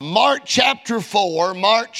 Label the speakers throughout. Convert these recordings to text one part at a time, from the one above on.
Speaker 1: Mark chapter 4,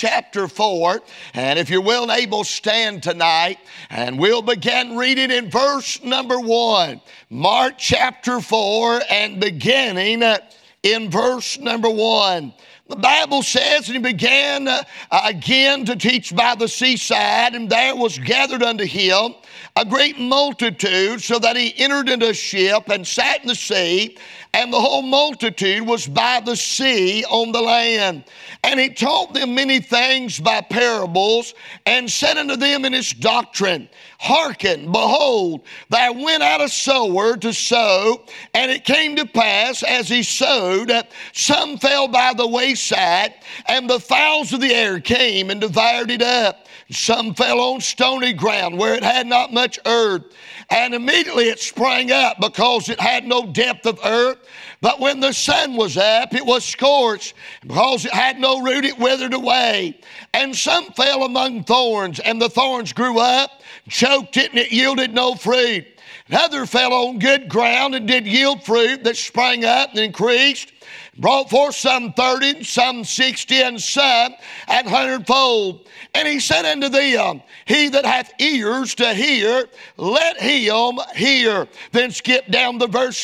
Speaker 1: and if you're willing and able, stand tonight, and we'll begin reading in verse number 1. Mark chapter 4, and beginning in verse number 1. The Bible says, and he began again to teach by the seaside, and there was gathered unto him a great multitude, so that he entered into a ship and sat in the sea, and the whole multitude was by the sea on the land. And he taught them many things by parables, and said unto them in his doctrine, Hearken, behold, there went out a sower to sow, and it came to pass, as he sowed, some fell by the wayside, and the fowls of the air came and devoured it up. Some fell on stony ground, where it had not much earth, and immediately it sprang up, because it had no depth of earth. But when the sun was up, it was scorched. Because it had no root, it withered away. And some fell among thorns, and the thorns grew up, choked it, and it yielded no fruit. And other fell on good ground, and did yield fruit that sprang up and increased, brought forth some 30, some 60, and some an 100-fold. And he said unto them, He that hath ears to hear, let him hear. Then skip down to verse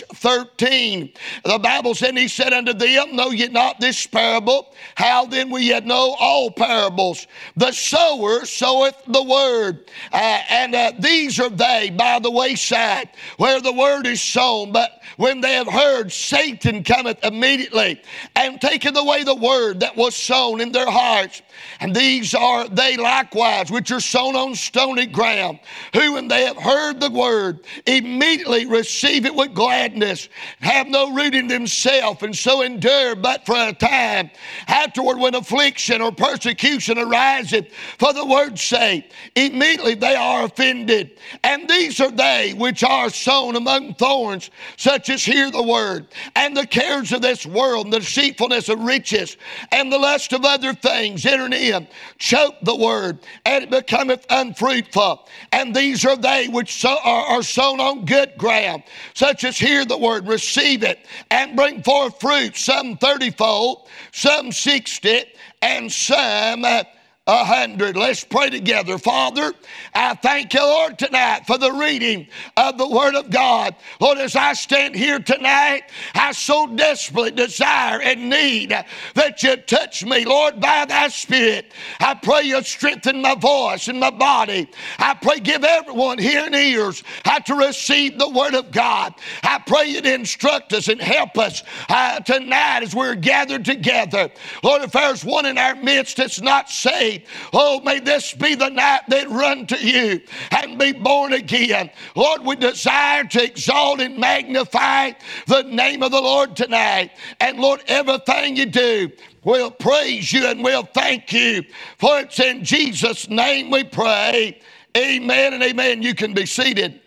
Speaker 1: 13. The Bible said, and he said unto them, Know ye not this parable? How then will ye know all parables? The sower soweth the word. And these are they by the wayside, where the word is sown. But when they have heard, Satan cometh immediately, and taketh away the word that was sown in their hearts. And these are they likewise, which are sown on stony ground, who when they have heard the word, immediately receive it with gladness, have no root in themselves, and so endure but for a time. Afterward, when affliction or persecution ariseth for the word's sake, immediately they are offended. And these are they which are sown among thorns, such as hear the word, and the cares of this world, and the deceitfulness of riches, and the lust of other things enter in, choke the word, and it becometh unfruitful. And these are they which are sown on good ground, such as hear the word, receive it, and bring forth fruit, some 30-fold, some 60, and some 100. Let's pray together. Father, I thank you, Lord, tonight for the reading of the Word of God. Lord, as I stand here tonight, I so desperately desire and need that you touch me, Lord, by thy Spirit. I pray you strengthen my voice and my body. I pray give everyone hearing ears how to receive the Word of God. I pray you to instruct us and help us tonight as we're gathered together. Lord, if there's one in our midst that's not saved, oh, may this be the night they run to you and be born again. Lord, we desire to exalt and magnify the name of the Lord tonight. And Lord, everything you do, we'll praise you and we'll thank you. For it's in Jesus' name we pray. Amen and amen. You can be seated.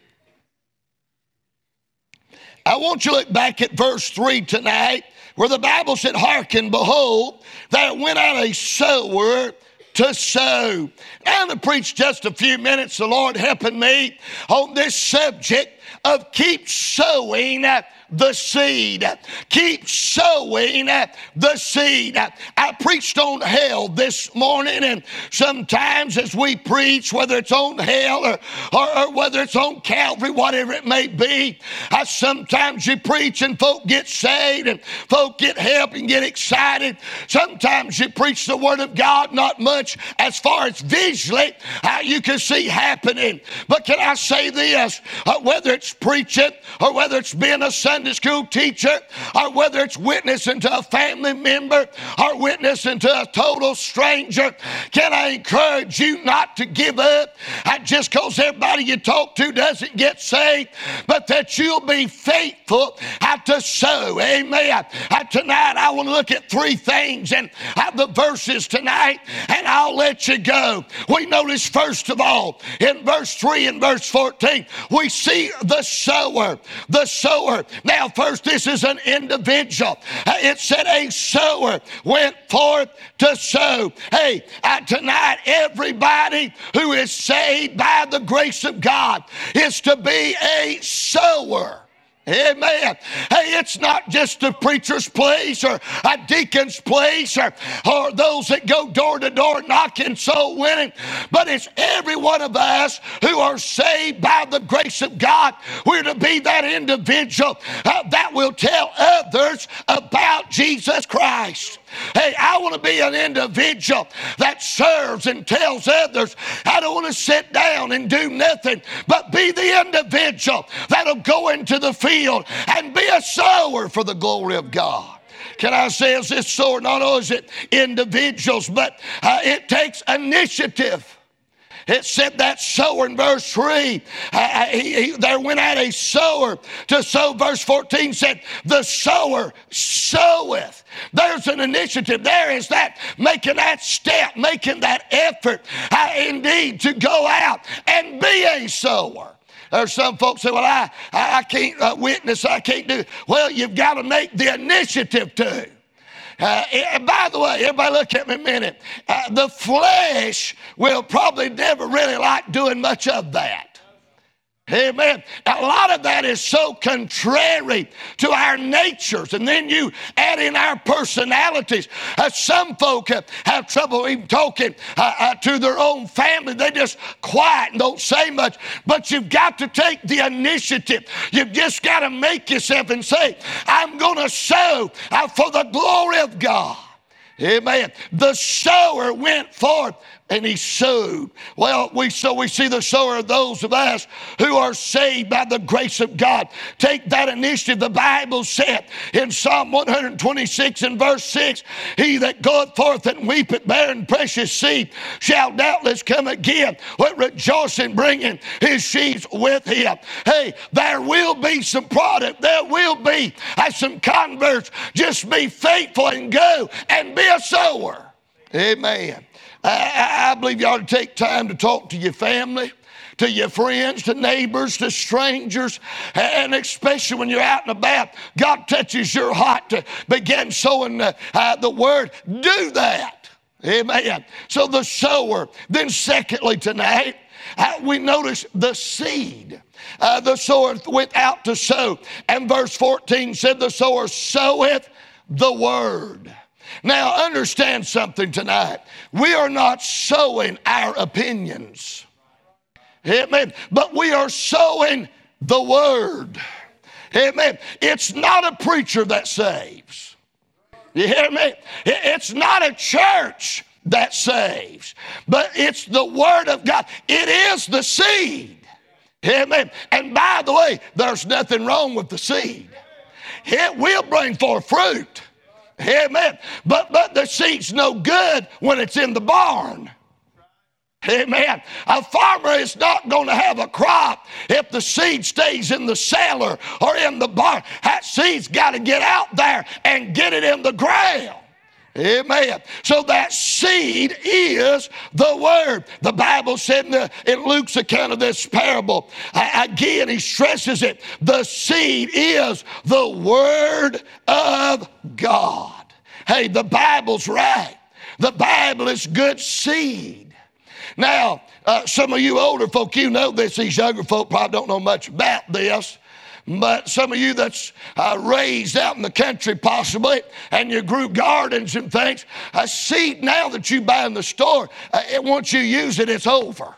Speaker 1: I want you to look back at verse 3 tonight, where the Bible said, Hearken, behold, there went out a sower to sow. I'm going to preach just a few minutes, the Lord helping me on this subject of keep sowing the seed. Keep sowing the seed. I preached on hell this morning, and sometimes as we preach, whether it's on hell or whether it's on Calvary, whatever it may be, sometimes you preach and folk get saved and folk get help and get excited. Sometimes you preach the Word of God, not much as far as visually how you can see happening. But can I say this? Whether it's preaching or whether it's being a Sunday school teacher, or whether it's witnessing to a family member or witnessing to a total stranger, can I encourage you not to give up just because everybody you talk to doesn't get saved, but that you'll be faithful to sow. Amen. Tonight I want to look at three things and the verses tonight, and I'll let you go. We notice first of all in verse 3 and verse 14 we see the sower. The sower. Now first, this is an individual. It said a sower went forth to sow. Hey, tonight everybody who is saved by the grace of God is to be a sower. Amen. Hey, it's not just a preacher's place or a deacon's place or those that go door to door knocking, soul winning, but it's every one of us who are saved by the grace of God. We're to be that individual that will tell others about Jesus Christ. Hey, I want to be an individual that serves and tells others. I don't want to sit down and do nothing, but be the individual that'll go into the field and be a sower for the glory of God. Can I say, as this sower, not only is it individuals, but it takes initiative. It said that sower in verse 3, there went out a sower to sow. Verse 14 said, the sower soweth. There's an initiative. There is that, making that step, making that effort, indeed, to go out and be a sower. There's some folks say, well, I can't witness, I can't do. Well, you've got to make the initiative to. By the way, everybody look at me a minute. The flesh will probably never really like doing much of that. Amen. A lot of that is so contrary to our natures. And then you add in our personalities. Some folk have trouble even talking to their own family. They just quiet and don't say much. But you've got to take the initiative. You've just got to make yourself and say, I'm going to sow for the glory of God. Amen. The sower went forth and he sowed. Well, we see the sower of those of us who are saved by the grace of God. Take that initiative. The Bible said in Psalm 126 and verse 6, he that goeth forth and weepeth bearing precious seed shall doubtless come again with rejoicing, bringing his sheaves with him. Hey, there will be some product. There will be some converts. Just be faithful and go and be a sower. Amen. I believe you ought to take time to talk to your family, to your friends, to neighbors, to strangers, and especially when you're out and about, God touches your heart to begin sowing the word. Do that. Amen. So the sower. Then secondly tonight, we notice the seed. The sower went out to sow. And verse 14 said the sower soweth the word. Now, understand something tonight. We are not sowing our opinions. Amen. But we are sowing the word. Amen. It's not a preacher that saves. You hear me? It's not a church that saves. But it's the word of God. It is the seed. Amen. And by the way, there's nothing wrong with the seed. It will bring forth fruit. Amen. But the seed's no good when it's in the barn. Amen. A farmer is not going to have a crop if the seed stays in the cellar or in the barn. That seed's got to get out there and get it in the ground. Amen. So that seed is the word. The Bible said in Luke's account of this parable, again he stresses it, the seed is the word of God. Hey, the Bible's right. The Bible is good seed. Now, some of you older folk, you know this. These younger folk probably don't know much about this. But some of you that's raised out in the country possibly, and you grew gardens and things, a seed now that you buy in the store, once you use it, it's over.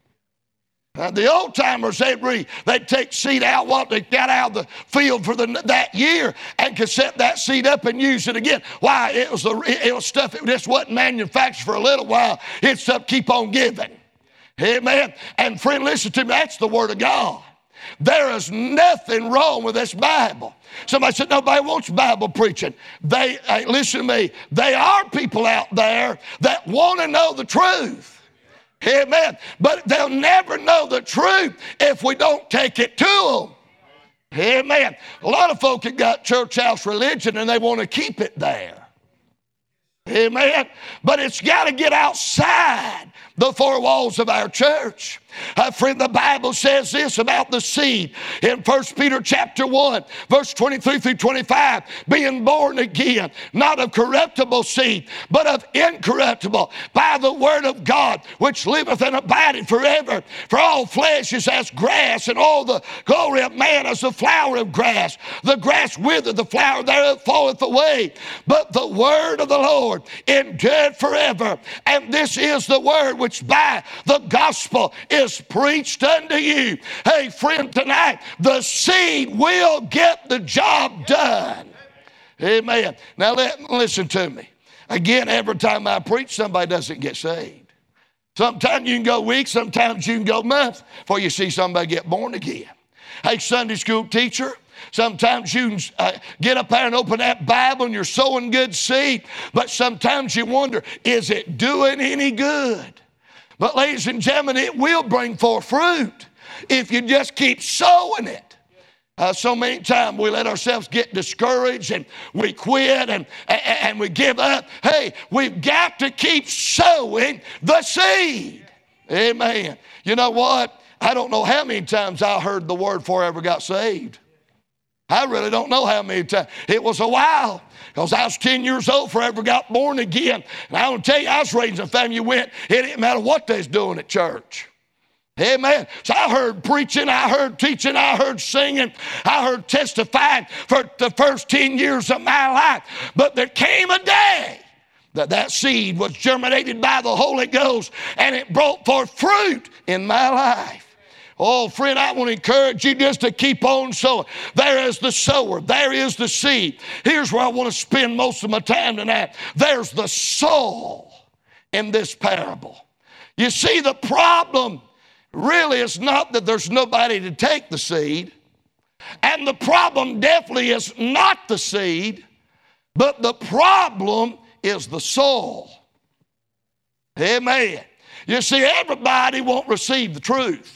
Speaker 1: The old timers, they'd take seed out, what they got out of the field for that year, and could set that seed up and use it again. Why? It was stuff that just wasn't manufactured for a little while. It's stuff keep on giving. Amen. And friend, listen to me, that's the word of God. There is nothing wrong with this Bible. Somebody said, nobody wants Bible preaching. Listen to me, there are people out there that want to know the truth. Amen. But they'll never know the truth if we don't take it to them. Amen. A lot of folk have got church house religion and they want to keep it there. Amen. But it's got to get outside the four walls of our church. Friend, the Bible says this about the seed in 1 Peter chapter 1, verse 23 through 25, being born again, not of corruptible seed, but of incorruptible, by the word of God, which liveth and abideth forever. For all flesh is as grass, and all the glory of man as the flower of grass. The grass withereth, the flower thereof falleth away, but the word of the Lord endureth forever. And this is the word which by the gospel is preached unto you. Hey, friend, tonight, the seed will get the job done. Amen. Now, listen to me. Again, every time I preach, somebody doesn't get saved. Sometimes you can go weeks, sometimes you can go months before you see somebody get born again. Hey, Sunday school teacher, sometimes you can get up there and open that Bible and you're sowing good seed, but sometimes you wonder, is it doing any good? But ladies and gentlemen, it will bring forth fruit if you just keep sowing it. So many times we let ourselves get discouraged and we quit and we give up. Hey, we've got to keep sowing the seed. Amen. You know what? I don't know how many times I heard the word before I ever got saved. I really don't know how many times. It was a while, because I was 10 years old before I ever got born again. And I want to tell you, I was raised in a family it didn't matter what they was doing at church. Amen. So I heard preaching, I heard teaching, I heard singing, I heard testifying for the first 10 years of my life. But there came a day that seed was germinated by the Holy Ghost, and it brought forth fruit in my life. Oh, friend, I want to encourage you just to keep on sowing. There is the sower. There is the seed. Here's where I want to spend most of my time tonight. There's the soul in this parable. You see, the problem really is not that there's nobody to take the seed. And the problem definitely is not the seed, but the problem is the soul. Amen. You see, everybody won't receive the truth.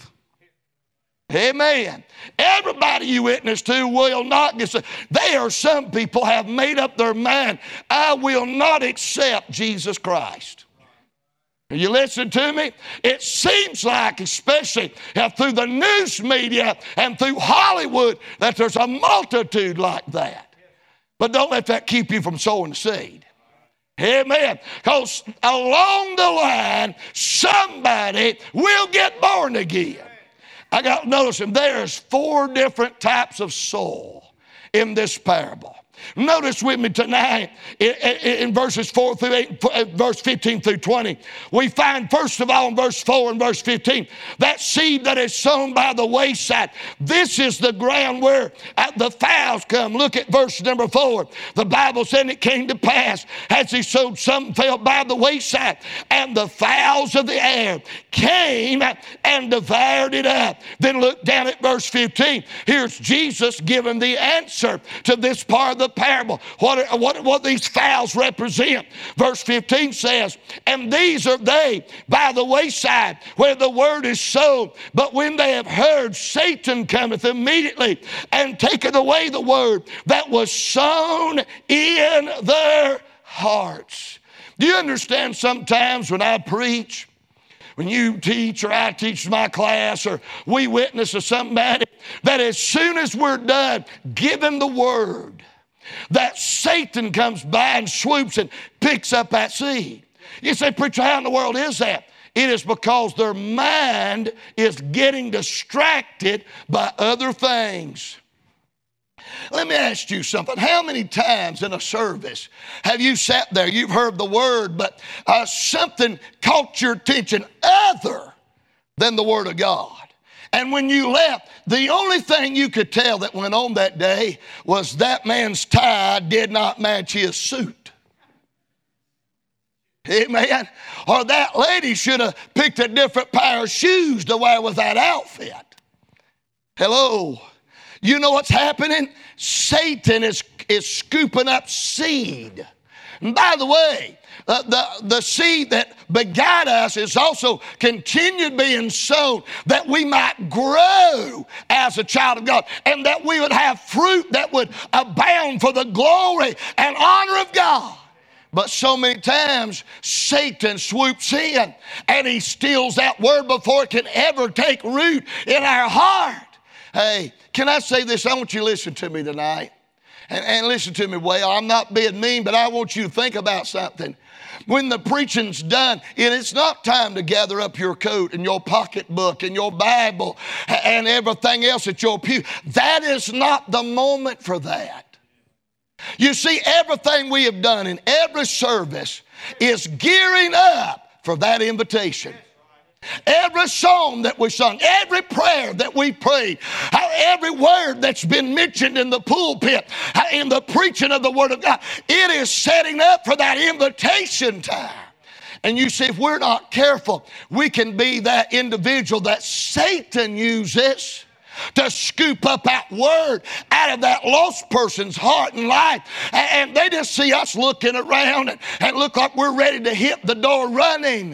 Speaker 1: Amen. Everybody you witness to will not get saved. There are some people have made up their mind, I will not accept Jesus Christ. Are you listening to me? It seems like, especially through the news media and through Hollywood, that there's a multitude like that. But don't let that keep you from sowing the seed. Amen. Because along the line, somebody will get born again. I got to notice him. There's 4 different types of soul in this parable. Notice with me tonight in verses 4 through 8, verse 15 through 20, we find first of all in verse 4 and verse 15, that seed that is sown by the wayside. This is the ground where the fowls come. Look at verse number 4. The Bible said it came to pass as he sowed, some fell by the wayside, and the fowls of the air came and devoured it up. Then look down at verse 15. Here's Jesus giving the answer to this part of the parable. What these fowls represent. Verse 15 says, and these are they by the wayside where the word is sown. But when they have heard, Satan cometh immediately and taketh away the word that was sown in their hearts. Do you understand sometimes when I preach, when you teach or I teach my class or we witness to somebody, that as soon as we're done giving the word, that Satan comes by and swoops and picks up that seed. You say, preacher, how in the world is that? It is because their mind is getting distracted by other things. Let me ask you something. How many times in a service have you sat there, you've heard the word, but something caught your attention other than the word of God? And when you left, the only thing you could tell that went on that day was that man's tie did not match his suit. Amen. Or that lady should have picked a different pair of shoes to wear with that outfit. Hello. You know what's happening? Satan is scooping up seed. And by the way, the seed that begot us is also continued being sown that we might grow as a child of God and that we would have fruit that would abound for the glory and honor of God. But so many times Satan swoops in and he steals that word before it can ever take root in our heart. Hey, can I say this? I want you to listen to me tonight. And listen to me well. I'm not being mean, but I want you to think about something. When the preaching's done, and it's not time to gather up your coat and your pocketbook and your Bible and everything else at your pew. That is not the moment for that. You see, everything we have done in every service is gearing up for that invitation. Every song that we sung, every prayer that we prayed, every word that's been mentioned in the pulpit, in the preaching of the Word of God, it is setting up for that invitation time. And you see, if we're not careful, we can be that individual that Satan uses to scoop up that word out of that lost person's heart and life. And they just see us looking around and look like we're ready to hit the door running.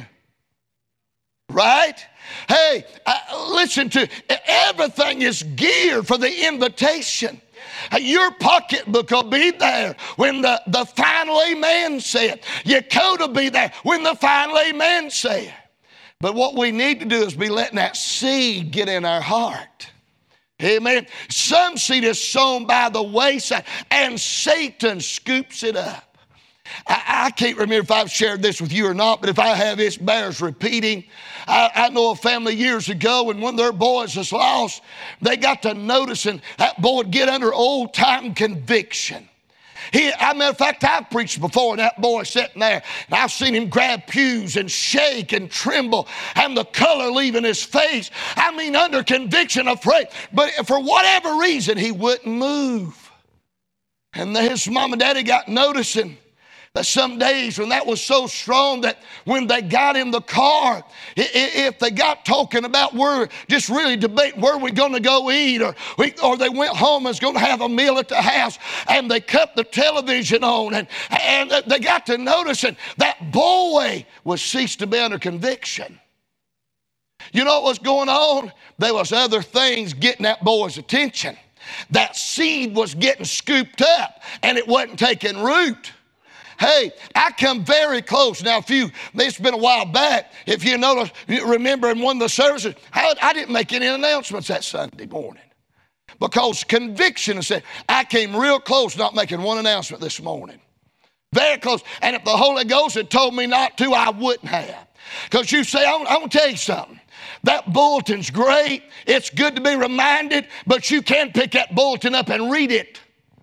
Speaker 1: Right? Hey, listen to everything is geared for the invitation. Your pocketbook will be there when the final amen said. Your coat will be there when the final amen said. But what we need to do is be letting that seed get in our heart. Amen. Some seed is sown by the wayside and Satan scoops it up. I can't remember if I've shared this with you or not, but if I have, it bears repeating. I know a family years ago when one of their boys was lost, they got to noticing that boy would get under old-time conviction. Matter of fact, I've preached before, and that boy sitting there, and I've seen him grab pews and shake and tremble, and the color leaving his face. I mean, under conviction, afraid. But for whatever reason, he wouldn't move. And his mom and daddy got noticing that some days when that was so strong that when they got in the car, if they got talking about just really debating where we're going to go eat, or they went home and was going to have a meal at the house, and they cut the television on, and they got to noticing that boy was ceased to be under conviction. You know what was going on? There was other things getting that boy's attention. That seed was getting scooped up, and it wasn't taking root. Hey, I come very close. Now, it's been a while back. If you notice, remember in one of the services, I didn't make any announcements that Sunday morning. Because conviction said, I came real close not making one announcement this morning. Very close. And if the Holy Ghost had told me not to, I wouldn't have. Because you say, I'm going to tell you something. That bulletin's great. It's good to be reminded, but you can pick that bulletin up and read it.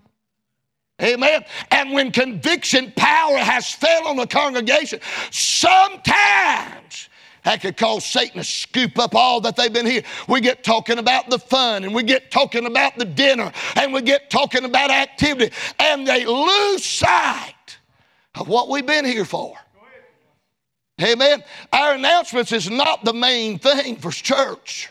Speaker 1: Amen. And when conviction power has fell on the congregation, sometimes that could cause Satan to scoop up all that they've been here. We get talking about the fun, and we get talking about the dinner, and we get talking about activity, and they lose sight of what we've been here for. Amen. Our announcements is not the main thing for church.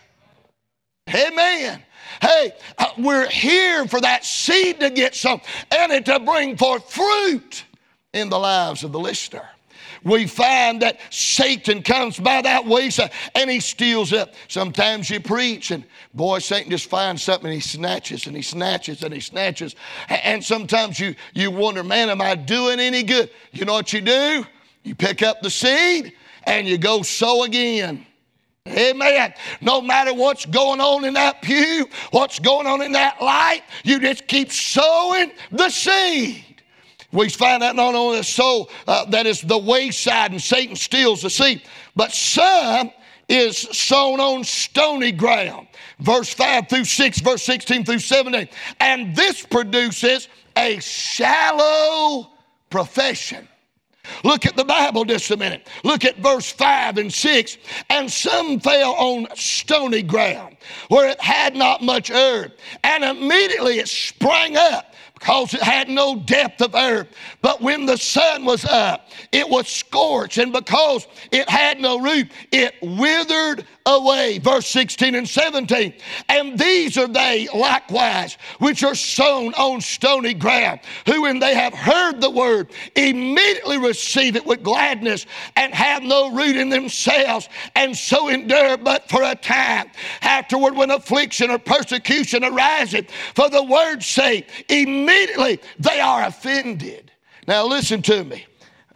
Speaker 1: Amen. Hey, we're here for that seed to get some and it to bring forth fruit in the lives of the listener. We find that Satan comes by that way and he steals up. Sometimes you preach and boy, Satan just finds something and he snatches and he snatches and he snatches. And sometimes you wonder, man, am I doing any good? You know what you do? You pick up the seed and you go sow again. Amen. No matter what's going on in that pew, what's going on in that light, you just keep sowing the seed. We find that not only the soul that is the wayside and Satan steals the seed, but some is sown on stony ground. Verse 5 through 6, verse 16 through 17. And this produces a shallow profession. Look at the Bible just a minute. Look at verse 5 and 6. And some fell on stony ground where it had not much earth. And immediately it sprang up because it had no depth of earth. But when the sun was up, it was scorched. And because it had no root, it withered away. Verse 16 and 17. And these are they likewise which are sown on stony ground, who when they have heard the word, immediately receive it with gladness, and have no root in themselves, and so endure but for a time. Afterward, when affliction or persecution ariseth for the word's sake, immediately they are offended. Now listen to me.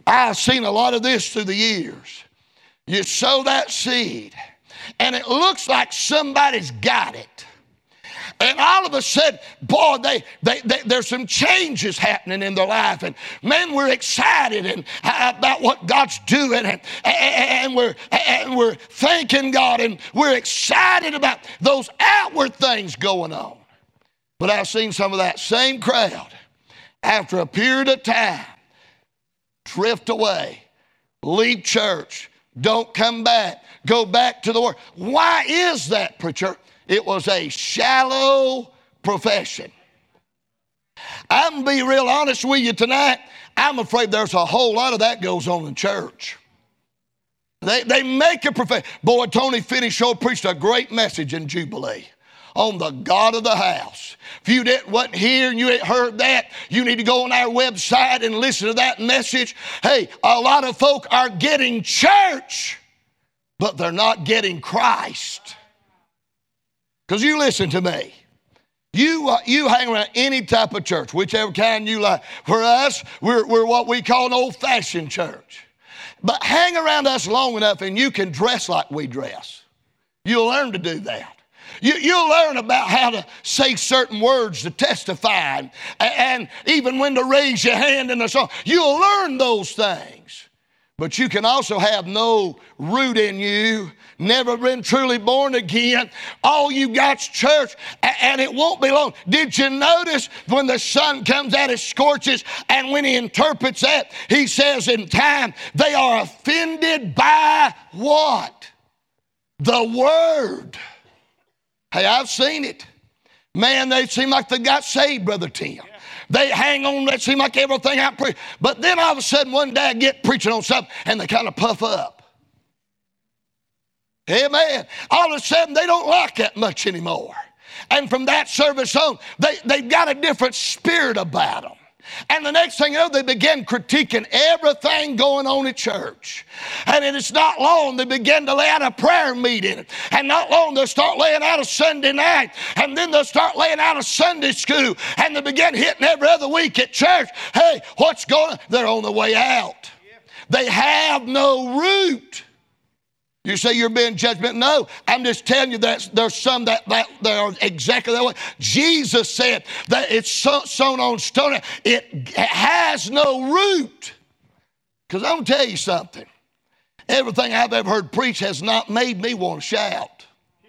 Speaker 1: I've seen a lot of this through the years. You sow that seed, and it looks like somebody's got it. And all of a sudden, boy, there's some changes happening in their life. And man, we're excited about what God's doing. And we're thanking God. And we're excited about those outward things going on. But I've seen some of that same crowd, after a period of time, drift away, leave church, don't come back, go back to the world. Why is that, preacher? It was a shallow profession. I'm going to be real honest with you tonight. I'm afraid there's a whole lot of that goes on in church. They make a profession. Boy, Tony Finney-Shore preached a great message in Jubilee on the God of the house. If you wasn't here and you ain't heard that, you need to go on our website and listen to that message. Hey, a lot of folk are getting church, but they're not getting Christ. Because you listen to me. You hang around any type of church, whichever kind you like. For us, we're what we call an old-fashioned church. But hang around us long enough and you can dress like we dress. You'll learn to do that. You'll learn about how to say certain words to testify and even when to raise your hand in the song. You'll learn those things. But you can also have no root in you, never been truly born again. All you got's church, and it won't be long. Did you notice when the sun comes out, it scorches, and when he interprets that, he says in time, they are offended by what? The word. Hey, I've seen it. Man, they seem like they got saved, Brother Tim. They hang on, they seem like everything I preach. But then all of a sudden one day I get preaching on something and they kind of puff up. Amen. All of a sudden they don't like that much anymore. And from that service on, they've got a different spirit about them. And the next thing you know, they begin critiquing everything going on at church. And it's not long they begin to lay out a prayer meeting. And not long they'll start laying out a Sunday night. And then they'll start laying out a Sunday school. And they begin hitting every other week at church. Hey, what's going on? They're on the way out. They have no root. You say you're being judgmental. No, I'm just telling you that there's some that are exactly that way. Jesus said that it's sown on stone. It has no root. Because I'm going to tell you something. Everything I've ever heard preached has not made me want to shout.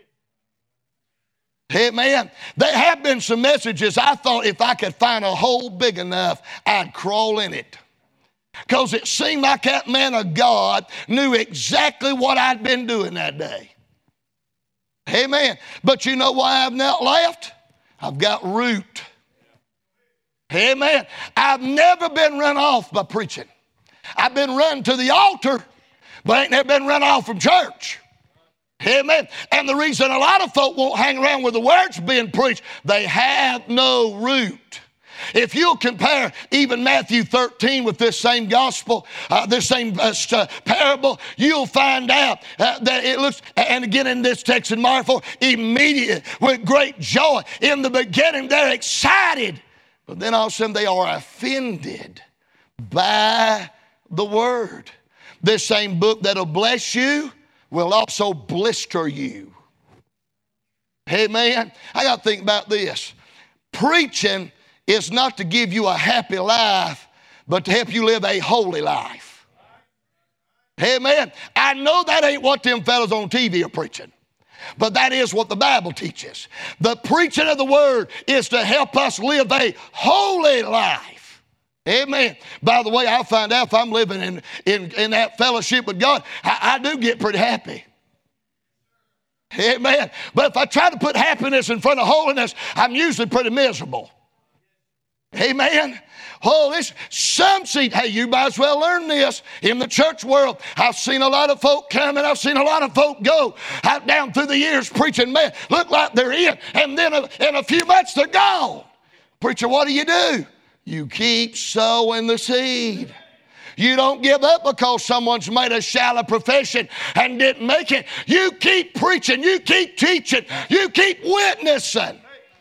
Speaker 1: Amen. There have been some messages I thought if I could find a hole big enough, I'd crawl in it. Because it seemed like that man of God knew exactly what I'd been doing that day. Amen. But you know why I've not left? I've got root. Amen. I've never been run off by preaching. I've been run to the altar, but I ain't never been run off from church. Amen. And the reason a lot of folk won't hang around with the words being preached, they have no root. If you'll compare even Matthew 13 with this same gospel, this same parable, you'll find out that it looks, and again in this text in Mark 4, immediately with great joy. In the beginning, they're excited, but then all of a sudden they are offended by the word. This same book that'll bless you will also blister you. Amen. I got to think about this. Preaching is not to give you a happy life, but to help you live a holy life. Amen. I know that ain't what them fellas on TV are preaching, but that is what the Bible teaches. The preaching of the word is to help us live a holy life. Amen. By the way, I find out if I'm living in that fellowship with God, I do get pretty happy. Amen. But if I try to put happiness in front of holiness, I'm usually pretty miserable. Amen. Oh, hey, you might as well learn this in the church world. I've seen a lot of folk come and I've seen a lot of folk go out down through the years preaching, man, look like they're in, and then in a few months they're gone. Preacher, what do? You keep sowing the seed. You don't give up because someone's made a shallow profession and didn't make it. You keep preaching, you keep teaching, you keep witnessing.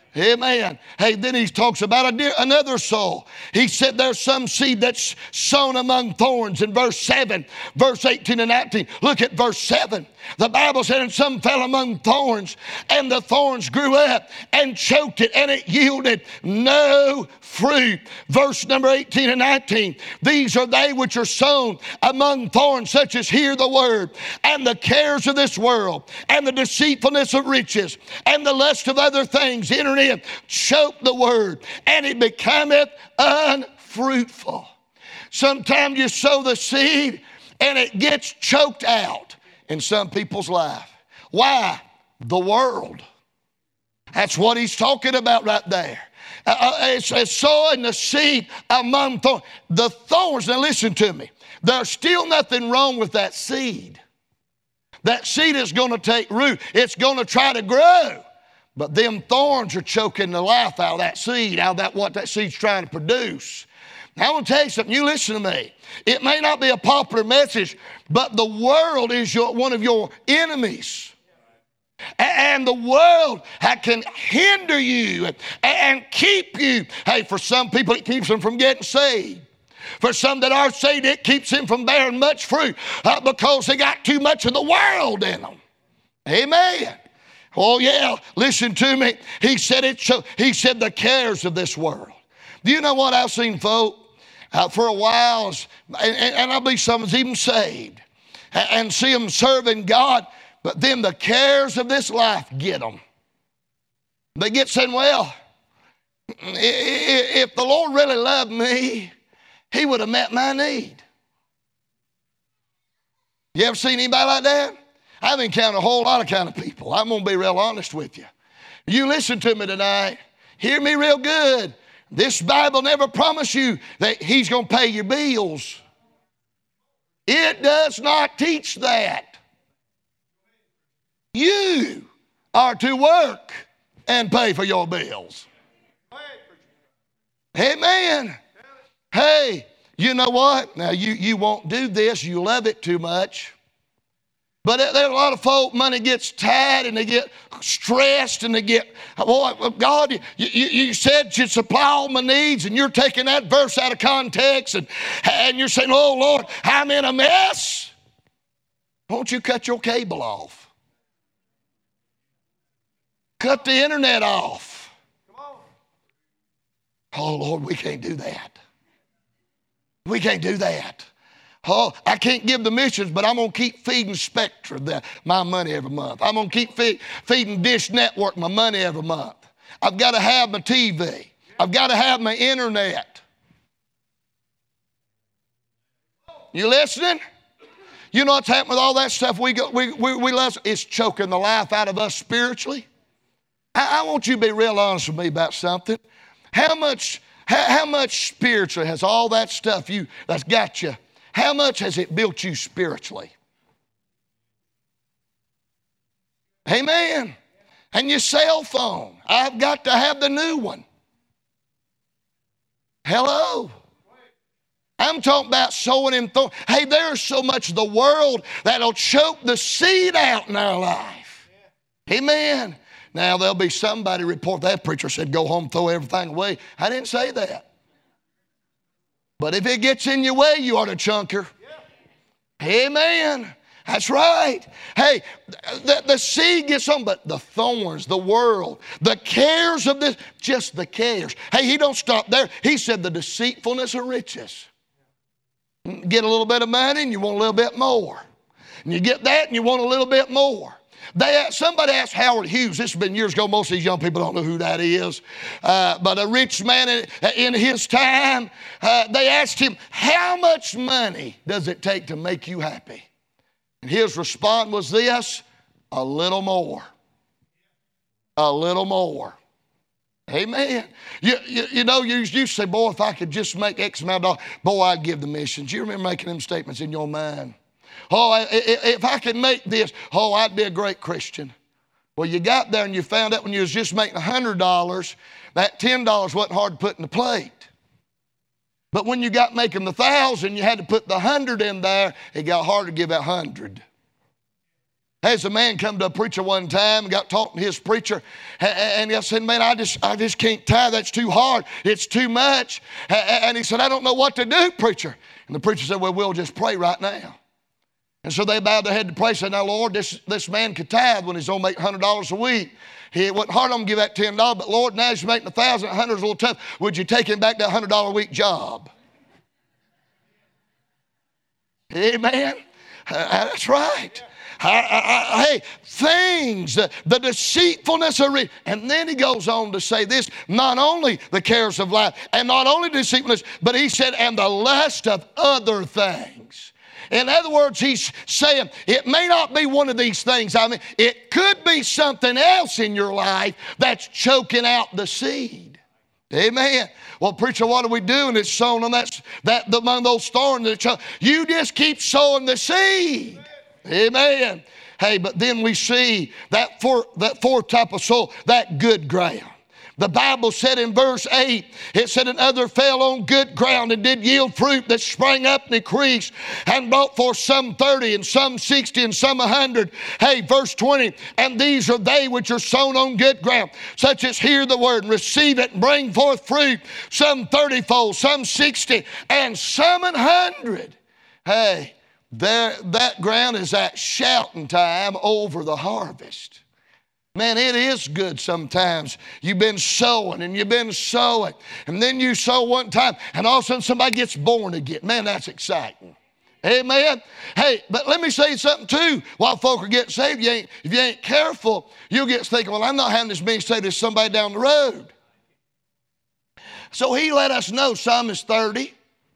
Speaker 1: Amen. Hey, then he talks about another soul. He said there's some seed that's sown among thorns in verse 7, verse 18 and 19. Look at verse 7. The Bible said, and some fell among thorns, and the thorns grew up and choked it, and it yielded no fruit. Verse number 18 and 19. These are they which are sown among thorns, such as hear the word, and the cares of this world, and the deceitfulness of riches, and the lust of other things enter in, choke the word, and it becometh unfruitful. Sometimes you sow the seed, and it gets choked out in some people's life. Why? The world. That's what he's talking about right there. It's sowing the seed among thorns. The thorns, now listen to me, there's still nothing wrong with that seed. That seed is going to take root. It's going to try to grow. But them thorns are choking the life out of that seed, out of that what that seed's trying to produce. Now, I want to tell you something. You listen to me. It may not be a popular message, but the world is one of your enemies. And the world can hinder you and keep you. Hey, for some people, it keeps them from getting saved. For some that are saved, it keeps them from bearing much fruit because they got too much of the world in them. Amen. Oh, yeah. Listen to me. He said the cares of this world. Do you know what I've seen folk for a while, and I believe someone's even saved, and see them serving God, but then the cares of this life get them. They get saying, well, if the Lord really loved me, He would have met my need. You ever seen anybody like that? I've encountered a whole lot of kind of people. I'm going to be real honest with you. You listen to me tonight. Hear me real good. This Bible never promised you that He's going to pay your bills. It does not teach that. You are to work and pay for your bills. Amen. Hey, you know what? Now, you won't do this. You love it too much. But there's a lot of folk, money gets tight and they get stressed and they get, boy, God, you said you'd supply all my needs, and you're taking that verse out of context and you're saying, oh, Lord, I'm in a mess. Won't you cut your cable off? Cut the internet off. Oh, Lord, we can't do that. We can't do that. Oh, I can't give the missions, but I'm going to keep feeding Spectra my money every month. I'm going to keep feeding Dish Network my money every month. I've got to have my TV. I've got to have my internet. You listening? You know what's happening with all that stuff we love? It's choking the life out of us spiritually. I want you to be real honest with me about something. How much spiritually has all that stuff that's got you? How much has it built you spiritually? Amen. And your cell phone. I've got to have the new one. Hello. I'm talking about sowing in thorns. Hey, there's so much of the world that'll choke the seed out in our life. Amen. Now, there'll be somebody report that preacher said, go home, throw everything away. I didn't say that. But if it gets in your way, you ought to chunk her. Amen. That's right. Hey, the seed gets on, but the thorns, the world, the cares of this, just the cares. Hey, he don't stop there. He said the deceitfulness of riches. Get a little bit of money and you want a little bit more. And you get that and you want a little bit more. Somebody asked Howard Hughes, this has been years ago, most of these young people don't know who that is, but a rich man in his time, they asked him, how much money does it take to make you happy? And his response was this, a little more. A little more. Amen. You know, you used to say, boy, if I could just make X amount of dollars, boy, I'd give the missions. You remember making them statements in your mind? Oh, if I could make this, oh, I'd be a great Christian. Well, you got there and you found out when you was just making $100, that $10 wasn't hard to put in the plate. But when you got making the 1,000, you had to put the 100 in there. It got hard to give that 100. As a man come to a preacher one time and got talking to his preacher, and I said, man, I just can't tithe. That's too hard. It's too much. And he said, I don't know what to do, preacher. And the preacher said, well, we'll just pray right now. And so they bowed their head to pray, said, now, Lord, this man could tithe when he's only making $100 a week. It wasn't hard on him to give that $10, but Lord, now he's making $1,000, $100 is a little tough. Would you take him back that $100 a week job? Amen. That's right. Hey, things, the deceitfulness of and then he goes on to say this, not only the cares of life, and not only deceitfulness, but he said, and the lust of other things. In other words, he's saying it may not be one of these things. I mean, it could be something else in your life that's choking out the seed. Amen. Well, preacher, what do we do? And it's sown on that among those thorns. You just keep sowing the seed. Amen. Hey, but then we see that fourth type of soil, that good ground. The Bible said in verse 8, it said, and other fell on good ground and did yield fruit that sprang up and increased and brought forth some 30 and some 60 and some 100. Hey, verse 20, and these are they which are sown on good ground, such as hear the word and receive it and bring forth fruit, some 30-fold, some 60, and some 100. Hey, that ground is that shouting time over the harvest. Man, it is good sometimes. You've been sowing and you've been sowing. And then you sow one time and all of a sudden somebody gets born again. Man, that's exciting. Amen. Hey, but let me say something too. While folk are getting saved, if you ain't careful, you'll get thinking, well, I'm not having this being saved as somebody down the road. So he let us know some is 30.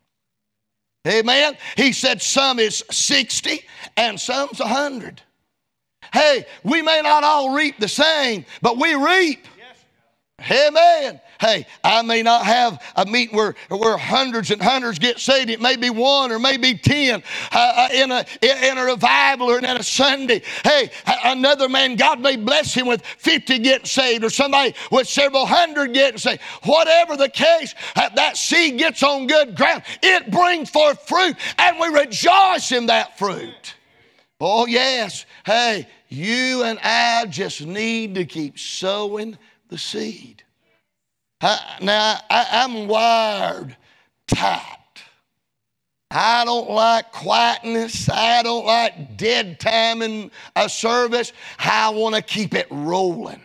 Speaker 1: Amen. He said some is 60 and some's 100. Hey, we may not all reap the same, but we reap. Yes. Amen. Hey, I may not have a meeting where hundreds and hundreds get saved. It may be one or maybe 10 in a revival or in a Sunday. Hey, another man, God may bless him with 50 getting saved or somebody with several hundred getting saved. Whatever the case, that seed gets on good ground. It brings forth fruit and we rejoice in that fruit. Oh, yes. Hey, you and I just need to keep sowing the seed. Now, I'm wired tight. I don't like quietness. I don't like dead time in a service. I want to keep it rolling.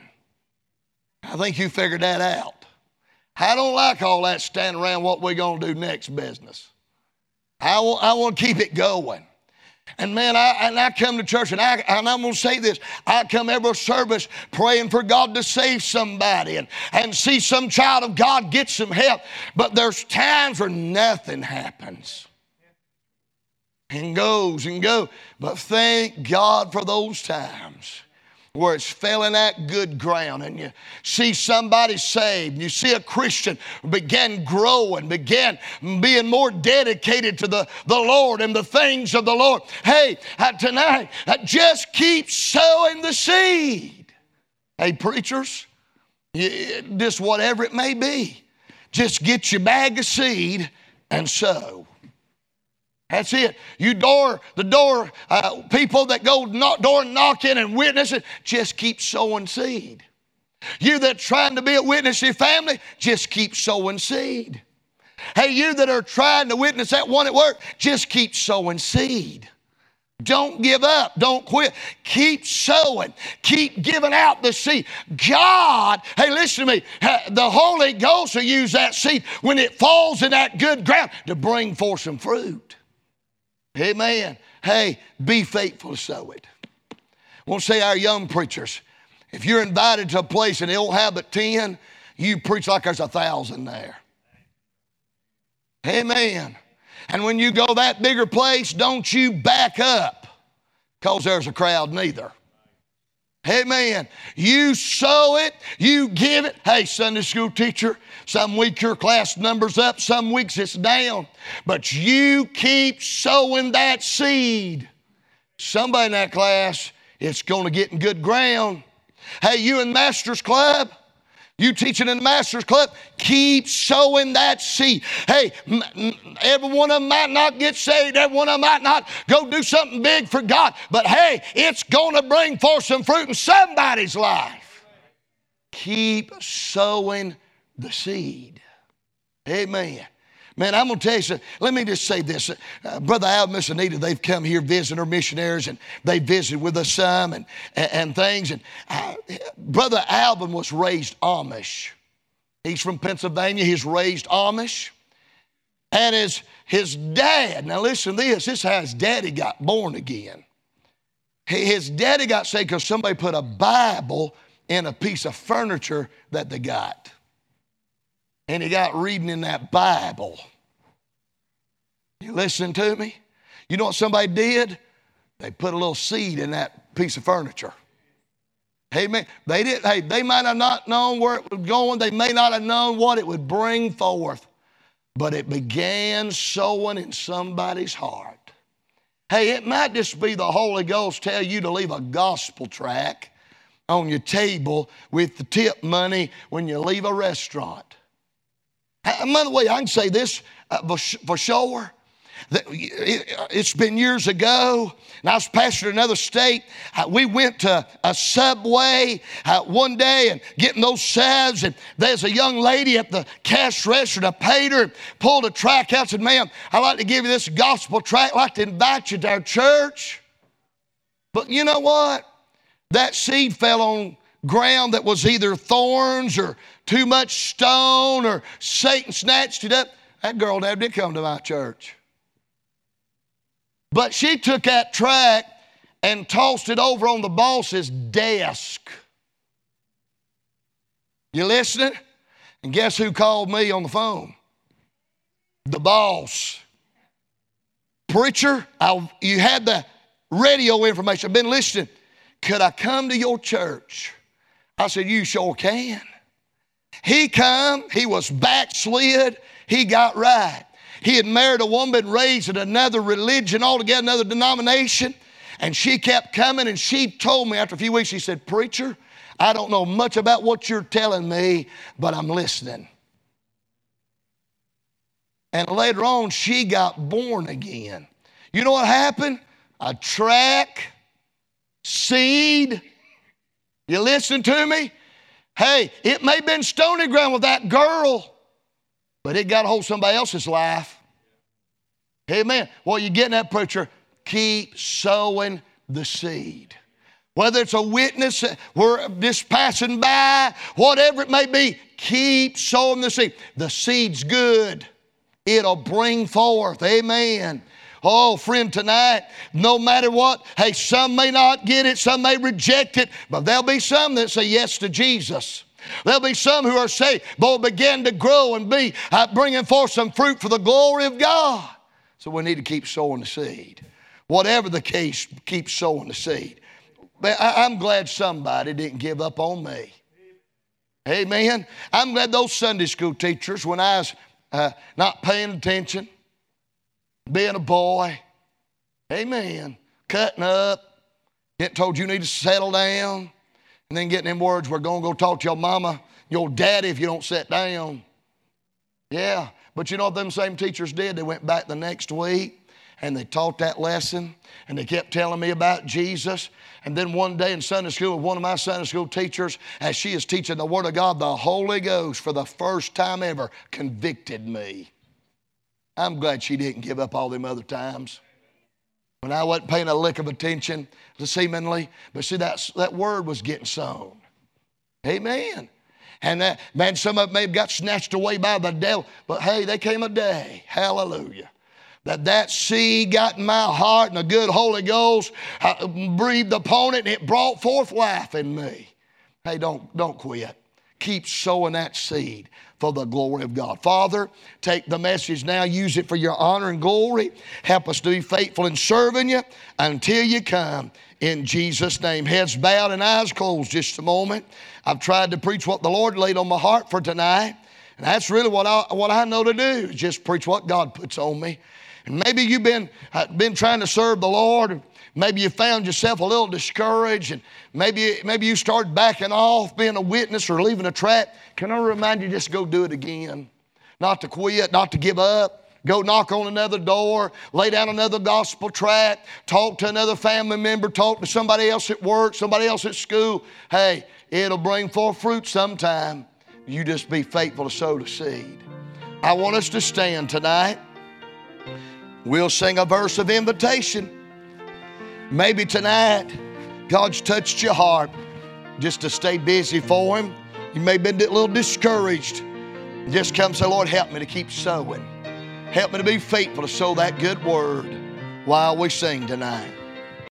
Speaker 1: I think you figured that out. I don't like all that standing around what we're going to do next business. I want to keep it going. And man, I come to church, and I'm going to say this. I come every service praying for God to save somebody and see some child of God get some help. But there's times where nothing happens. And goes and goes. But thank God for those times where it's fell in that good ground and you see somebody saved, and you see a Christian begin growing, begin being more dedicated to the Lord and the things of the Lord. Hey, tonight, just keep sowing the seed. Hey, preachers, just whatever it may be, just get your bag of seed and sow. That's it. You people that go door knocking and witnessing, just keep sowing seed. You that trying to be a witness to your family, just keep sowing seed. Hey, you that are trying to witness that one at work, just keep sowing seed. Don't give up. Don't quit. Keep sowing. Keep giving out the seed. God, hey, listen to me. The Holy Ghost will use that seed when it falls in that good ground to bring forth some fruit. Amen. Hey, be faithful to sow it. I want to say our young preachers, if you're invited to a place and they don't have but 10, you preach like there's 1,000 there. Amen. And when you go that bigger place, don't you back up because there's a crowd neither. Amen. You sow it, you give it. Hey, Sunday school teacher, some week your class number's up, some weeks it's down. But you keep sowing that seed. Somebody in that class, it's going to get in good ground. Hey, you in Master's Club, You teaching in the Master's Club, keep sowing that seed. Hey, every one of them might not get saved. Every one of them might not go do something big for God. But hey, it's going to bring forth some fruit in somebody's life. Keep sowing the seed. Amen. Man, I'm going to tell you something. Let me just say this. Brother Al and Miss Anita, they've come here visiting our missionaries, and they visited with us some and things. And Brother Alvin was raised Amish. He's from Pennsylvania. He's raised Amish. And his dad, now listen to this. This is how his daddy got born again. His daddy got saved because somebody put a Bible in a piece of furniture that they got. And he got reading in that Bible. You listen to me? You know what somebody did? They put a little seed in that piece of furniture. Amen. They might have not known where it was going. They may not have known what it would bring forth. But it began sowing in somebody's heart. Hey, it might just be the Holy Ghost tell you to leave a gospel tract on your table with the tip money when you leave a restaurant. By the way, I can say this for sure. It's been years ago, and I was pastoring in another state. We went to a Subway one day and getting those subs, and there's a young lady at the cash register, and I paid her, pulled a tract out, and said, ma'am, I'd like to give you this gospel tract. I'd like to invite you to our church. But you know what? That seed fell on ground that was either thorns or too much stone, or Satan snatched it up. That girl never did come to my church. But she took that tract and tossed it over on the boss's desk. You listening? And guess who called me on the phone? The boss. Preacher, you had the radio information. I've been listening. Could I come to your church? I said, you sure can. He come, he was backslid, he got right. He had married a woman raised in another religion altogether, another denomination, and she kept coming, and she told me after a few weeks, she said, preacher, I don't know much about what you're telling me, but I'm listening. And later on, she got born again. You know what happened? A tract, seed. You listen to me? Hey, it may have been stony ground with that girl, but it got a hold of somebody else's life. Amen. Well, you're getting that, preacher. Keep sowing the seed. Whether it's a witness, we're just passing by, whatever it may be, keep sowing the seed. The seed's good. It'll bring forth. Amen. Oh, friend, tonight, no matter what, hey, some may not get it, some may reject it, but there'll be some that say yes to Jesus. There'll be some who are saved, but will begin to grow and be bringing forth some fruit for the glory of God. So we need to keep sowing the seed. Whatever the case, keep sowing the seed. But I'm glad somebody didn't give up on me. Amen. I'm glad those Sunday school teachers, when I was not paying attention, being a boy, amen, cutting up, getting told you need to settle down, and then getting them words, we're going to go talk to your mama, your daddy if you don't sit down. Yeah, but you know what them same teachers did? They went back the next week, and they taught that lesson, and they kept telling me about Jesus. And then one day in Sunday school, one of my Sunday school teachers, as she is teaching the Word of God, the Holy Ghost, for the first time ever, convicted me. I'm glad she didn't give up all them other times when I wasn't paying a lick of attention, seemingly. But see, that word was getting sown. Amen. And that, man, some of them may have got snatched away by the devil. But hey, there came a day, hallelujah, that seed got in my heart, and the good Holy Ghost breathed upon it, and it brought forth life in me. Hey, don't quit. Keep sowing that seed for the glory of God. Father, take the message now, use it for your honor and glory. Help us to be faithful in serving you until you come. In Jesus' name, heads bowed and eyes closed just a moment. I've tried to preach what the Lord laid on my heart for tonight. And that's really what I know to do, is just preach what God puts on me. And maybe you've been trying to serve the Lord. maybe you found yourself a little discouraged, and maybe you started backing off being a witness or leaving a tract. Can I remind you, just go do it again? Not to quit, not to give up. Go knock on another door, lay down another gospel tract, talk to another family member, talk to somebody else at work, somebody else at school. Hey, it'll bring forth fruit sometime. You just be faithful to sow the seed. I want us to stand tonight. We'll sing a verse of invitation. Maybe tonight God's touched your heart just to stay busy for Him. You may have been a little discouraged. Just come say, Lord, help me to keep sowing. Help me to be faithful to sow that good word while we sing tonight.